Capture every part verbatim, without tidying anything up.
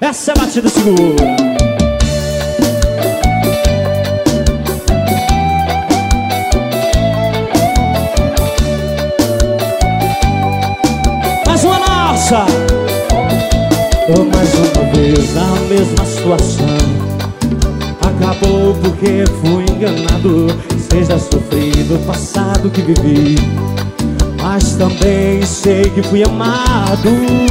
Essa é a batida segura. Mais uma nossa. Oh, mais uma vez a mesma situação. Acabou porque fui enganado. Seja sofrido o passado que vivi, mas também sei que fui amado.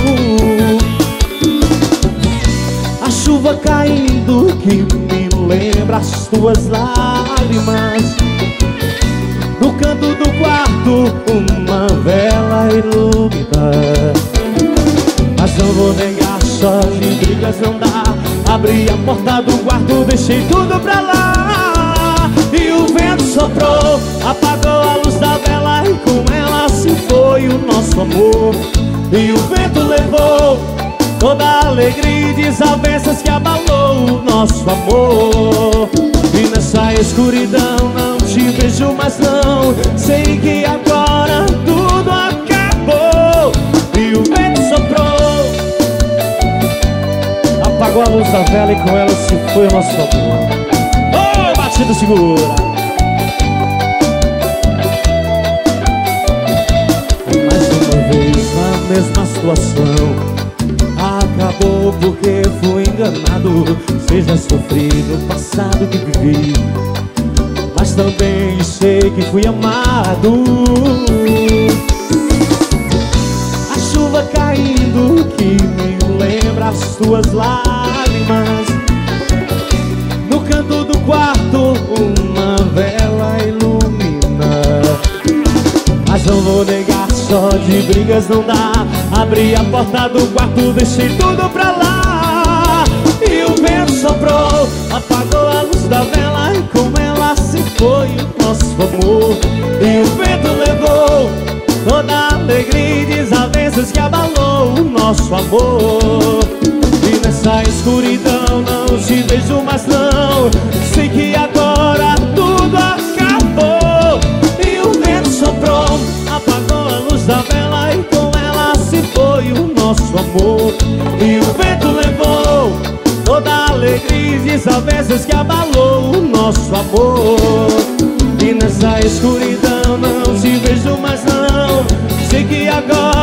A chuva caindo que me lembra as tuas lágrimas. No canto do quarto uma vela ilumina. Mas não vou negar, só de brigas não dá. Abri a porta do quarto, deixei tudo pra lá. E o vento soprou, apagou a luz da vela, e com ela se foi o nosso amor. E o vento levou toda a alegria e desavenças que abalou o nosso amor. E nessa escuridão não te vejo mais não. Sei que agora tudo acabou. E o vento soprou, apagou a luz da vela e com ela se foi o nosso amor. Oh, batida segura. Mais uma vez a mesma situação. Acabou porque fui enganado. Seja sofrido o passado que vivi, mas também sei que fui amado. A chuva caindo que me lembra as tuas lágrimas. No canto do quarto uma vela ilumina. Mas não vou negar, só de brigas não dá. Abri a porta do quarto, deixei tudo pra lá. E o vento soprou, apagou a luz da vela, e com ela se foi o nosso amor. E o vento levou toda a alegria e desavenças que abalou o nosso amor. E nessa escuridão não te vejo mais não. Sei que agora tudo acabou. E o vento soprou, apagou a luz da vela, e com ela se foi o nosso amor. E o vento levou toda a alegria e desavenças que abalou o nosso amor. E nessa escuridão não te vejo mais não. Sei que agora